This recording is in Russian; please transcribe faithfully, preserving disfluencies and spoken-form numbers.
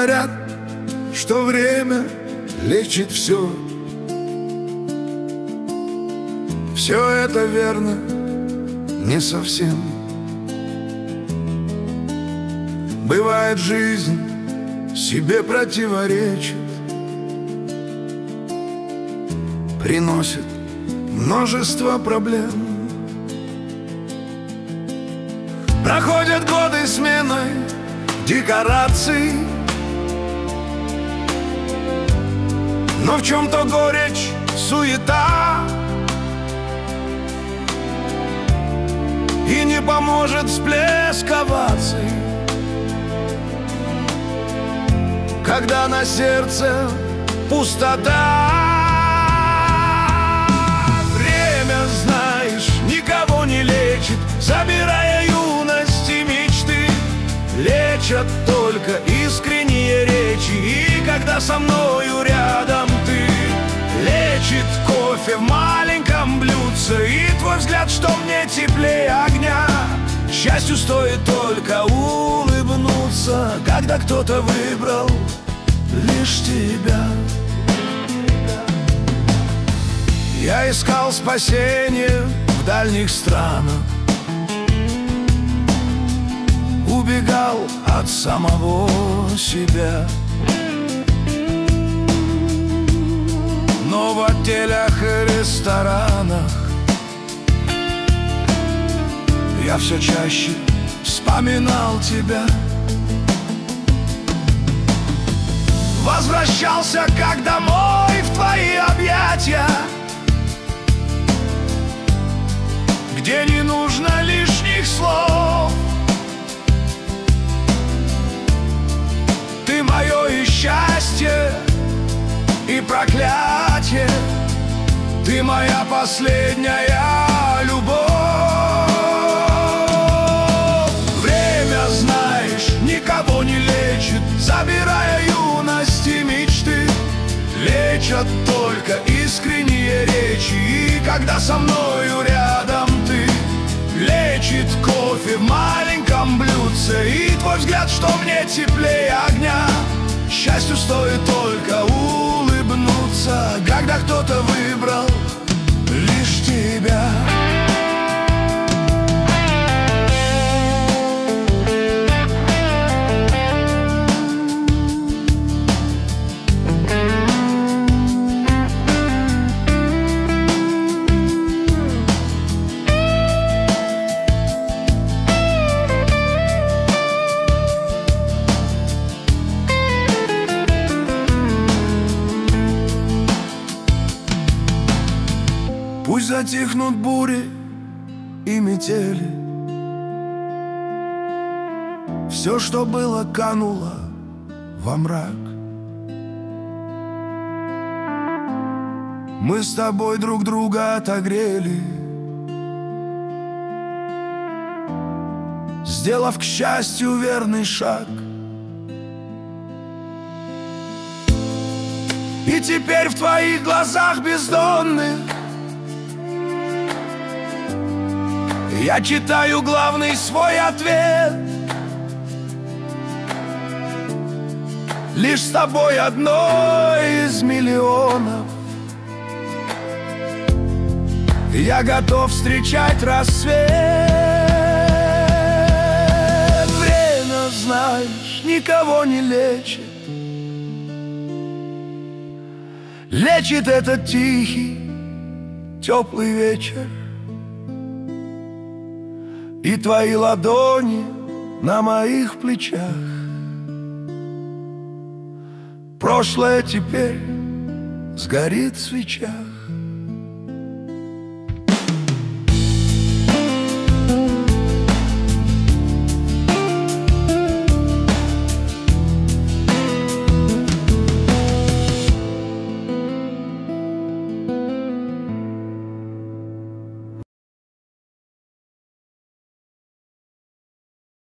Говорят, что время лечит все. Все это верно, не совсем. Бывает, жизнь себе противоречит, приносит множество проблем. Проходят годы сменой декораций, но в чем-то горечь, суета, и не поможет всплеск оваций, когда на сердце пустота. Время, знаешь, никого не лечит, забирая юность и мечты. Лечат только искренние речи, и когда со мною рядом ты. Лечит кофе в маленьком блюдце, и твой взгляд, что мне теплее огня. Счастью стоит только улыбнуться, когда кто-то выбрал лишь тебя. Я искал спасение в дальних странах, убегал от самого себя. Но в отелях и ресторанах я все чаще вспоминал тебя. Возвращался как домой в твои объятия, где не нужно лишних слов. Ты мое и счастье, и проклятие. Ты моя последняя любовь. Время, знаешь, никого не лечит, забирая юность и мечты. Лечат только искренние речи, и когда со мною рядом ты. Лечит кофе в маленьком блюдце, и твой взгляд, что мне теплее огня. Счастью стоит только улыбнуться, когда кто-то выбрал лишь тебя. Пусть затихнут бури и метели, все, что было, кануло во мрак. Мы с тобой друг друга отогрели, сделав, к счастью, верный шаг. И теперь в твоих глазах бездонных я читаю главный свой ответ. Лишь с тобой одной из миллионов я готов встречать рассвет. Время, знаешь, никого не лечит. Лечит этот тихий, теплый вечер и твои ладони на моих плечах. Прошлое теперь сгорит в свечах.